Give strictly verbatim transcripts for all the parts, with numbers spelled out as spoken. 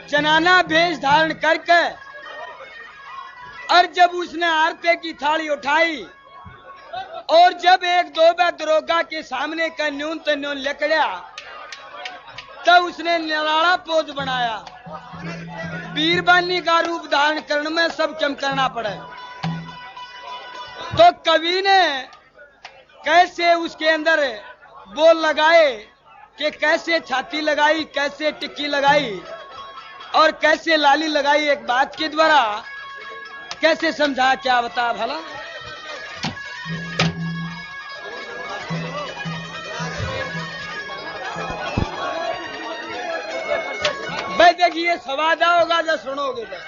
जनाना भेष धारण करके और जब उसने आरते की थाली उठाई और जब एक दो बार दरोगा के सामने का न्यून तो न्यून लकड़ा तब उसने निराला पोज बनाया। वीरबानी का रूप धारण करने में सब कम करना पड़े। तो कवि ने कैसे उसके अंदर बोल लगाए कि कैसे छाती लगाई, कैसे टिक्की लगाई और कैसे लाली लगाई, एक बात के द्वारा कैसे समझा, क्या बता भला। भाई देखिए सवादा होगा जो सुनोगे तो।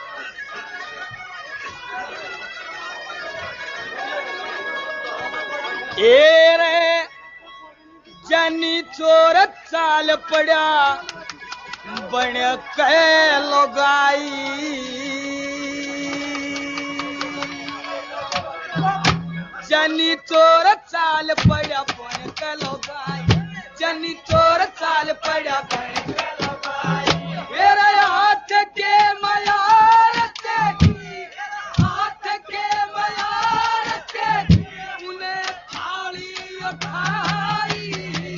ए रे जनी चोर चाल पड़ा बन के लोगाई, जनी चोर चाल पड़ा बन के लोगाई, जनी चोर चाल पड़ा बन के लोगाई। मेरे हाथ के मयार देखी, हाथ के मयार देखी, उन्हें थाली उठाई,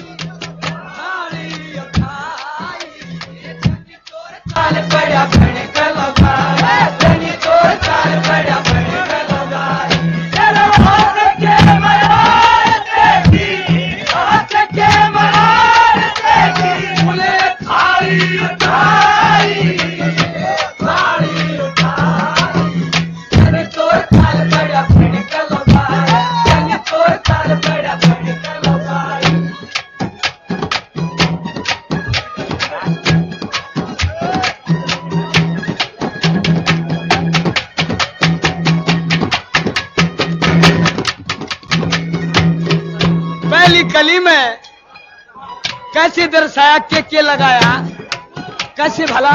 थाली उठाई। जनी चोर चाल पड़ा बन के लोगाई, जनी चोर चाल पड़ा बन के लोगाई। मेरे हाथ के मयार देखी, हाथ के मयार देखी, उन्हें थाली उठाई, थाली उठाई। जनी चोर चाल पड़ा बन के लोगाई, जनी चोर चाल पड़ा बन के लोगाई। पहली कली में कैसे दर्शाया, के के लगाया, कैसे भला।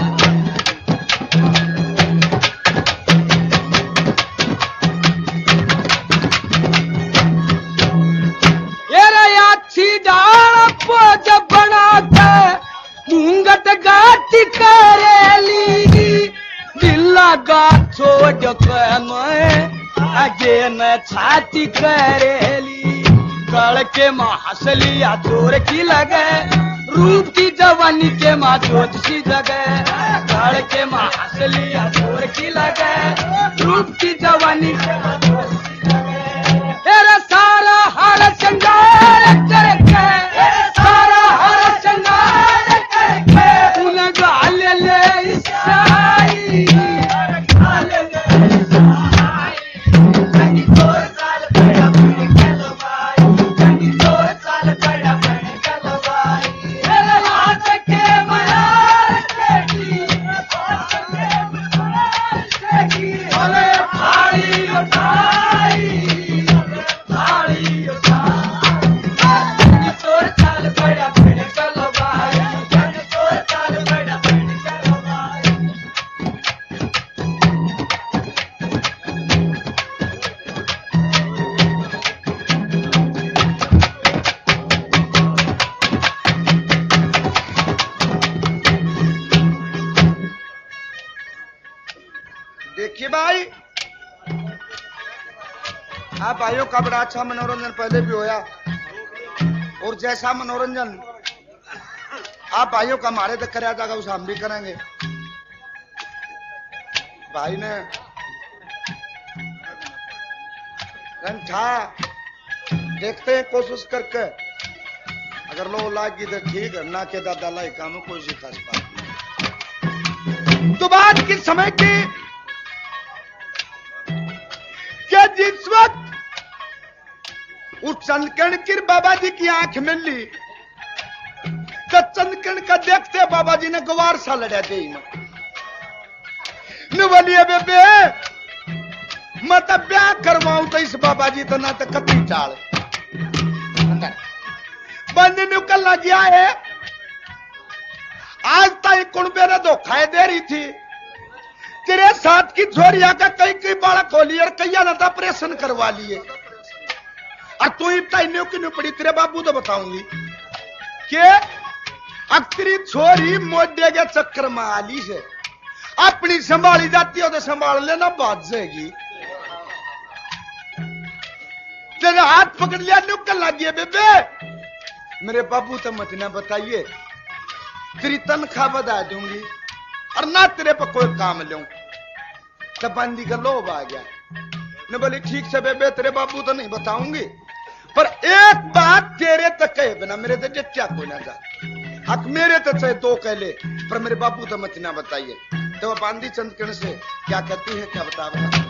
ये अच्छी डाल पोज बना के घूंघट गाटी करेली, दिल्ला गा छोड़ के मैं आगे न छाती करेली। कड़ के माँ हंसलिया चोर की लगे, रूप की जवानी के माँ जोत सी जगे। कड़ के माँ हंसलिया चोर की लगे, रूप की जवानी के माँ जोत सी जगे। तेरा सारा हर श्रृंगार करके, सारा हर श्रृंगार करके, उन्हें गाल ले ईसाई, गाल ले ईसाई। जनी चोर चाल पड़ा बन के लोगाई, जनी चोर चाल पड़ा बन के लोगाई। मेरे हाथ के मयार देखी, हाथ के मयार देखी, उन्हें थाली उठाई, थाली उठाई। जनी चोर चाल पड़ा बन के लोगाई, जनी चोर चाल पड़ा बन के लोगाई। देखिए भाई, आप भाइयों का बड़ा अच्छा मनोरंजन पहले भी होया और जैसा मनोरंजन आप भाइयों का हमारे तक कराया जाएगा उसे हम भी करेंगे। भाई ने रंठा देखते हैं कोशिश करके, अगर लो लागी तो ठीक है, ना के दादा लाई काम कोई सी खास बात नहीं। तो बात किस समय की क्या, जिस वक्त उस चंदकण की बाबा जी की आंख में ली तो चंदकण का देखते बाबा जी ने गवार सा लड़ा दे न बोलिए बेबे मैं तो ब्याह करवाऊं तो इस बाबा जी तो ना तो कती चाल बंद निकलना गया है। आज तक कुणबे ने धोखा दे रही थी, तेरे साथ की छोरिया का कई कई बाड़ा खोली और कई ना ऑपरेशन करवा लिए, और तू इतना न्यू की न्यू पड़ी तेरे बाबू तो बताऊंगी के अब तेरी छोरी मोडे के चक्कर में आली से अपनी संभाली जाती हो तो संभाल लेना, बात जाएगी। तेरा हाथ पकड़ लिया, निकल लगी है बेबे। मेरे बाबू तो मत ना बताइए, तेरी तनख्वाह बता दूंगी और ना तेरे पर कोई काम लूं। तब बंदी का लोभ आ गया। ने बोली ठीक से बेबे, तेरे बाबू तो नहीं बताऊंगी, पर एक बात तेरे तक कहे बिना मेरे तो जच्चा कोई ना जा। हक मेरे तो चाहे दो कह ले, पर मेरे बाबू तो मत ना बताइए। तो बांदी चंदकण से क्या कहती है, क्या बता बता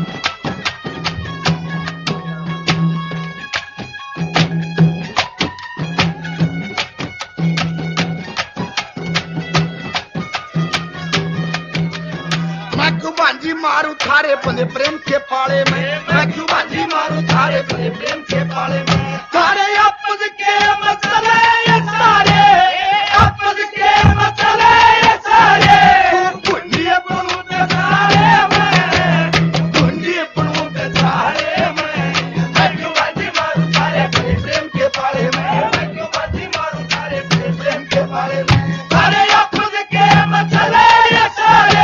बांजी मारू थारे पने प्रेम के पाले में, मैं क्यों बांजी मारू थारे पने प्रेम के पाले में। थारे आपस के मसले ये सारे, आपस के मसले ये सारे, बुंडिए बनूं पे सारे में, बुंडिए बनूं पे सारे में। मैं क्यों बांजी मारू थारे पने प्रेम के पाले में, मैं क्यों बांजी मारू थारे पने प्रेम के पाले में। थारे आपस के मसले ये सारे,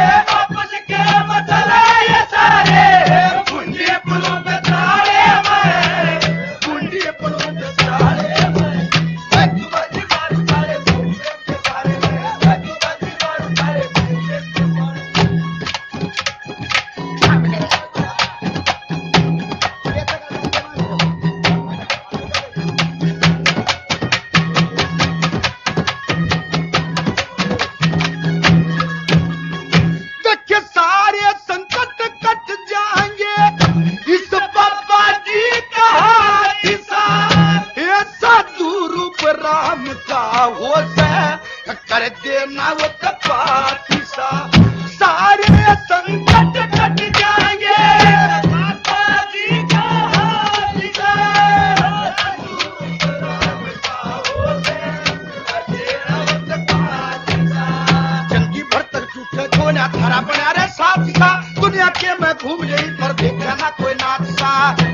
दुनिया के मैं घूम गई पर देखा ना कोई नाच सा।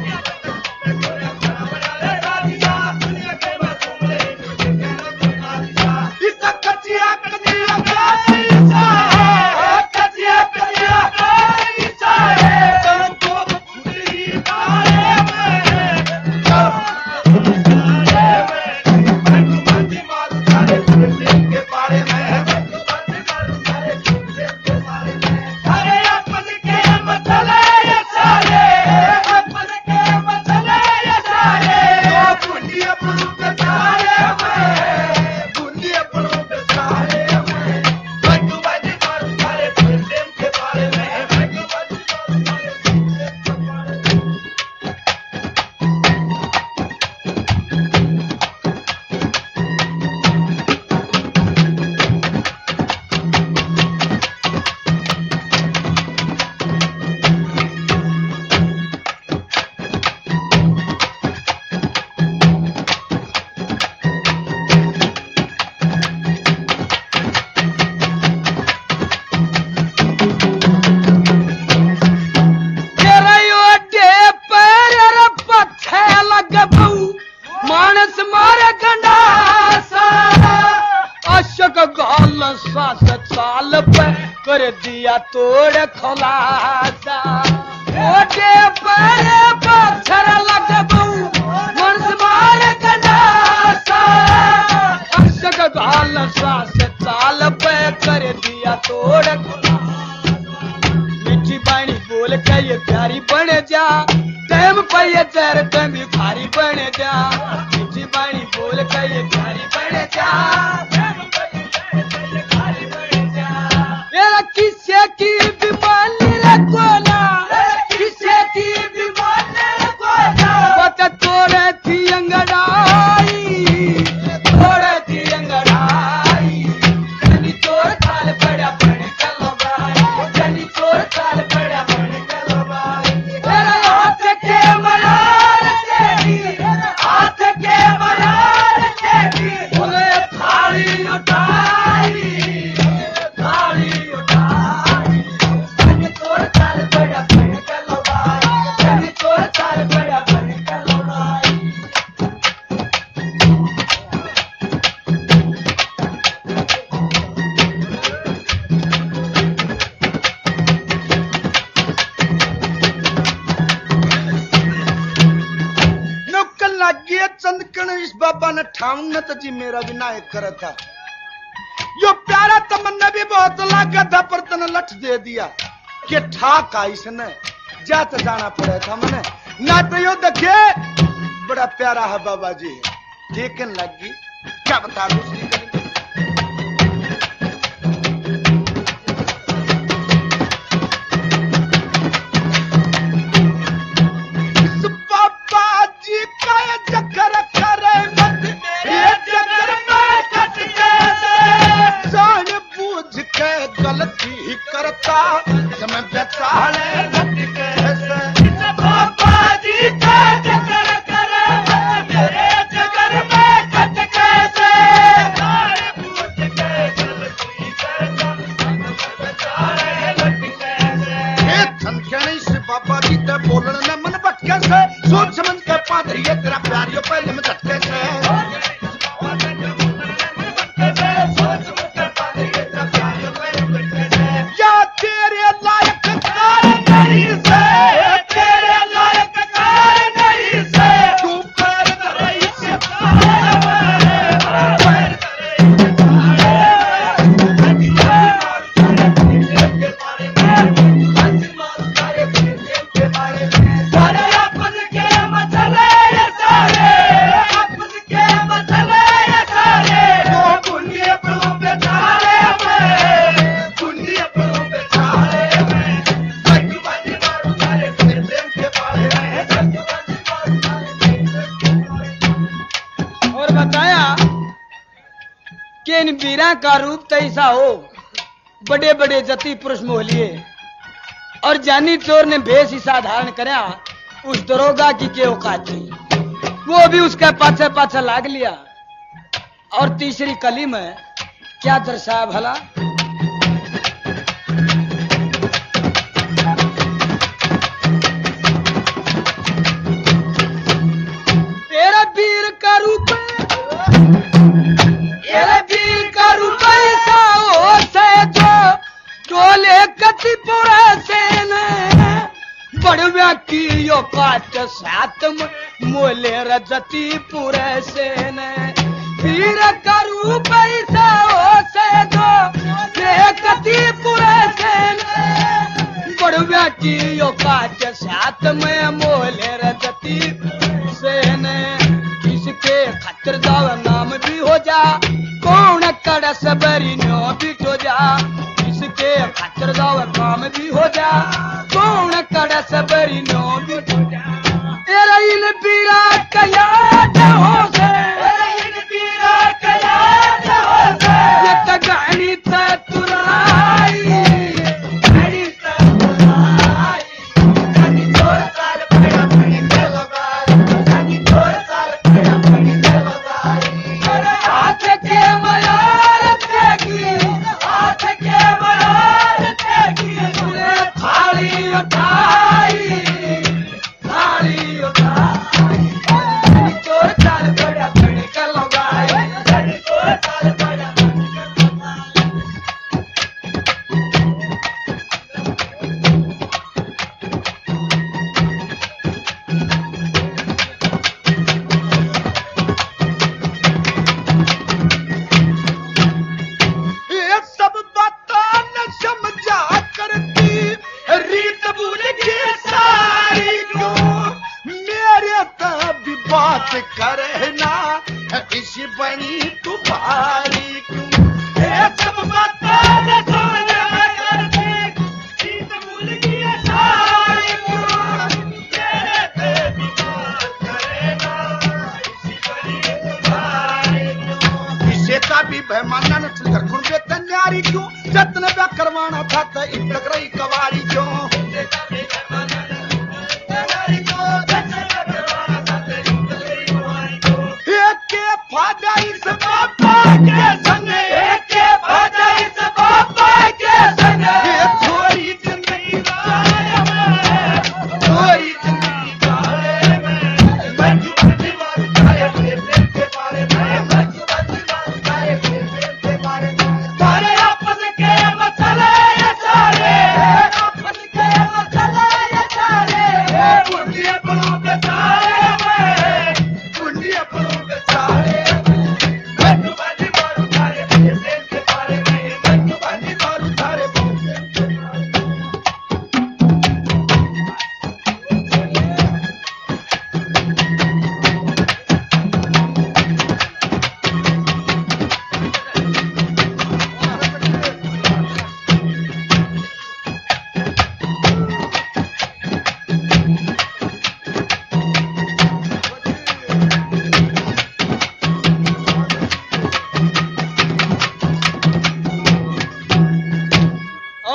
कर दिया तोड़ खुलासा, ओटे पर पत्थर लग बहू मन मार गंडासा। अक्षक गाल सास ताल पे कर दिया तोड़ खुलासा। मीठी बाणी बोल के ये प्यारी बन जा, टाइम पे ये तेरे तुम भिखारी बन जा। मीठी बाणी बोल के ये प्यारी बन जा, किसे की बीमारी लगोना, किसे की बीमारी लगोना। बता तोड़े थी अंगड़ाई, तोड़े थी अंगड़ाई। जनी तोड़ खाल पड़ा पड़ चलो भाई, जनी तोड़ खाल पड़ा पड़ चलो भाई। तेरा हाथ के मलार के सामने तो जी मेरा विनायक कर था। यो प्यारा तमन्ना भी बहुत लागा था पर तने लठ दे दिया कि ठाका इसने जात जाना पड़ा था मैंने ना तो यो देखे बड़ा प्यारा है बाबा जी देखने लगी क्या बता दूसरी गली गलती करता समय बेचारे बाबा जी का चक्कर करे मेरे चक्कर में कट कैसे से बाबा जी ते बोलने में मन भटके से सोच समझ के पादरी तेरा प्यार यो पहले में झटके से वीरा का रूप तो ऐसा हो बड़े बड़े जति पुरुष मोहलिए और जानी चोर ने भेष ऐसा धारण करा उस दरोगा की के औकात थी वो भी उसके पाछे पाछे लाग लिया और तीसरी कली में क्या दर्शाया भला तेरा वीर का रूप बड़व्या की यो काट सात मोले रजती पुरे से वीर करू पैसा हो से दो कति पुरे से बड़व्या की यो काट सात में मोले रजती से किसके खतर दाव नाम भी हो जा कौन कड़ सबरी नो भी हो जा किसके खतर दाव काम भी हो जा कौन कड़ सबरी नो भी हो जा तेरा इन पीरा कया हो से तेरा इन पीरा कया हो से ये तगानी त तुराई गाड़ी त तुराई गाड़ी जोर साल पड़ा पड़ी के लगाई गाड़ी जोर साल पड़ा पड़ी के लगाई अरे हाथ के मयार तेगी हाथ के मयार तेगी तूने थाली उठाई थाली उठाई गाड़ी जोर साल पड़ा पड़ी के लगाई गाड़ी जोर साल पड़ा पड़ी के लगाई ये सब बातें न समझा करती रीत भूल के सारी क्यों मेरे तभी बात करे ना इसी बनी तू भारी क्यों ये सब बातें न समझा करती रीत भूल के सारी क्यों मेरे तभी बात करे ना इसी बनी तू भारी क्यों इसे का भी बेमाना न चल कर खुन पे तैयारी क्यों जतन पे करवाना था तो इन तक रही कवारी क्यों इसे का भी बेमाना न तैयारी क्यों जतन पे करवाना था तो इन तक रही कवारी क्यों एक के फायदा इस बाबा के संग एक के फायदा इस बाबा के संग ये थोड़ी जिंदगी गाए में थोड़ी जिंदगी गाए में बच्चू बच्ची बात गाए फिर के बारे में बच्चू बच्ची बात गाए फिर के बारे में सारे आपस के मसले ये सारे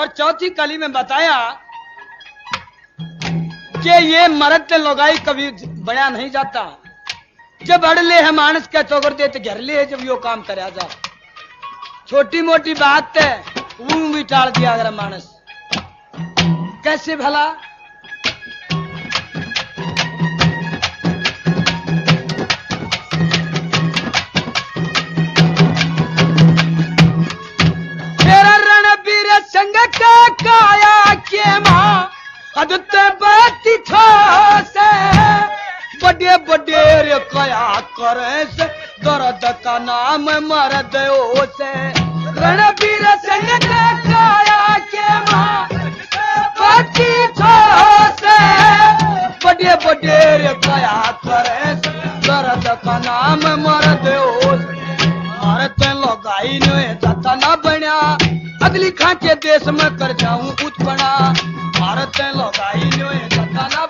और चौथी कली में बताया कि ये मर्द ते लगाई कभी बया नहीं जाता, जब अड़ले है मानस के चौकर दे तो घर ले है जब यो काम कराया जा। छोटी मोटी बात है वो भी टाल दिया अगर मानस कैसे भला। तेरा रणबीर संग का काया के मां अदते बती से बड़े बड़े रे कया करे से दर्द का नाम मर्द ओ से। रणबीर संग का काया के मां बती से बड़े बड़े रे कया करे से दर्द का नाम मर्द ओ से। भारत लगाई ने जाता ना बना अगली खाके देश में कर जाऊं उत्पना। भारत लगाई ने जाता ना